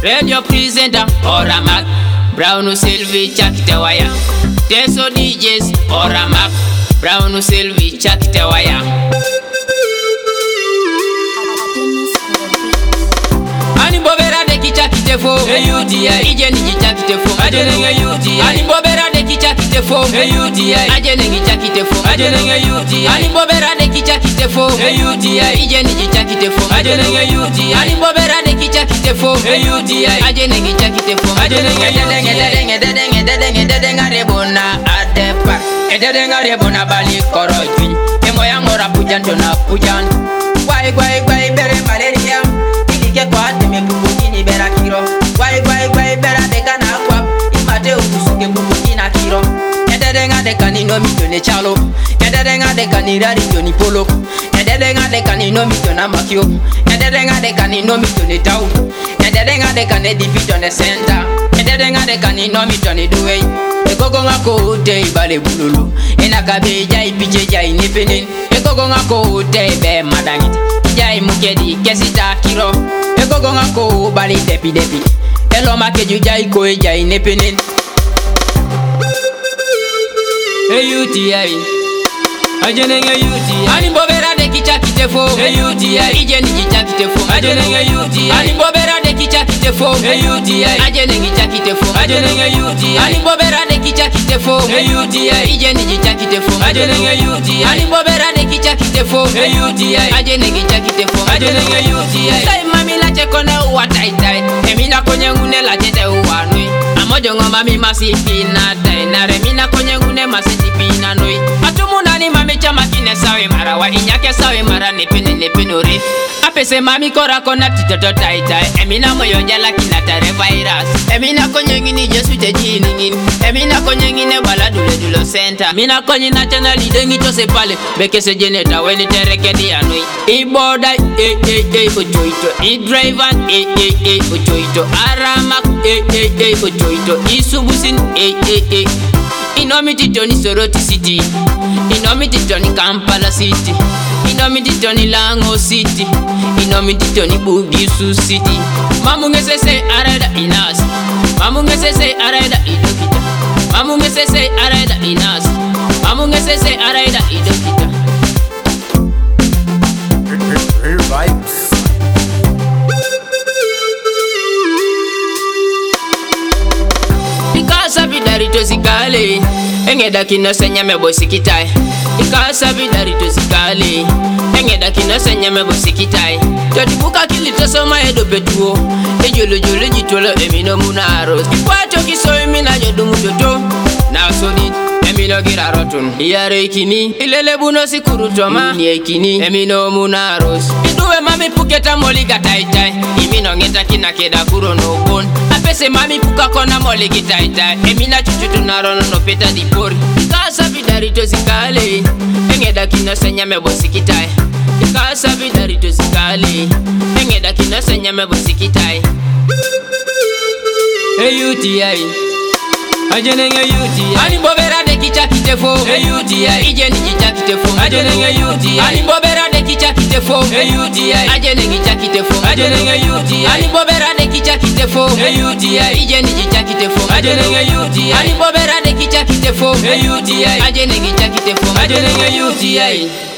Radio presenter ora Mac Brown Sylvie chakite waya Teso DJs ora Mac Brown Sylvie chakite waya Ani bobera de kichakite fo AUDI ije ni chakite fo ajenenge AUDI Ani bobera de kichakite fo AUDI ajenenge chakite fo ajenenge AUDI Ani bobera de kichakite fo AUDI ije ni chakite fo ajenenge AUDI Ani bobera de kichakite fo AUDI ajenenge chakite fo ajenenge dedenge rebona adepa dedenge rebona bali korojin emoya ngora pujanto na pujan gwai bere malaria ke kwa teme bubukini bera kiro gwai bera beka na kwa imate usuke bubukina kiro ededenga de kanino mitone chalo ededenga de kanirari joni polo ededenga de kanino mitona makio ededenga de kanino mitone tau ededenga de kanedi bitone center ededenga de kanino mitone duwei egogo ngako de bale bululu enakabe jai pije jai nepenen egogo ngako de be madangit jai mukedi kesita kiro egogo ngako bali depi elo makeju jai ko jai nepenen AUDI ajenenge AUDI ani bobera de kichakite fo AUDI ije ni kichakite fo ajenenge AUDI ani bobera de kichakite fo AUDI ajenenge kichakite fo ajenenge AUDI ani bobera de kichakite fo AUDI ije ni kichakite fo ajenenge AUDI ani bobera de kichakite fo AUDI ajenenge kichakite fo ajenenge AUDI sai mami la chekone wa tai emina konye ngune la chete uwanui amojo ngoma mi masipina tai na remina konye ngune masipina noi atumuna ni mami chama kine sawe mara wa inyake sawe mara nepinore apese mami kora kona titoto tai emina moyo jala kinatare virus emina konye ngini jesu tejini ngini emina konye ngine bala dulo center mina konye na chana lidengi tose pale bekese geneta weni terekedi anoi iboda ojoito idriver ojoito aramak ojoito isubusin Inomiti Tony Soroti City Inomiti Tony Kampala City Inomiti Tony Lango City Inomiti Tony Bugisu City Mamungese arada inas Mamungese arada idokita Mamungese arada inas Mamungese arada idokita Vibes Ikasa bidarito zikale Engeda kino senyame bosikitai Ikasa bidarito zikale Engeda kino senyame bosikitai Totibuka kilito soma edo betuo Ejolo jitolo emino munaros Ikwacho kiso emina jodumu joto Na sonit emino girarotun Iyare ikini Ilele buno sikuru toma Ni ikini emino munaros Iduwe mami puketa moliga tai Imino ngeta kina keda kuro no bon Apese mami puka kona moligi tai Emina chuchutu narono no peta di pori Ikasa bidarito zikale Engeda kino senyame bosikitai Ikasa bidarito zikale Engeda kino senyame bosikitai AUDI ajenenge AUDI ani bobera de kichakite fo AUDI ije ni kichakite fo ajenenge AUDI ani bobera de kichakite fo AUDI ajenenge kichakite fo ajenenge AUDI ani bobera de kichakite fo AUDI ije ni kichakite fo ajenenge AUDI ani bobera de kichakite fo AUDI ajenenge kichakite fo ajenenge AUDI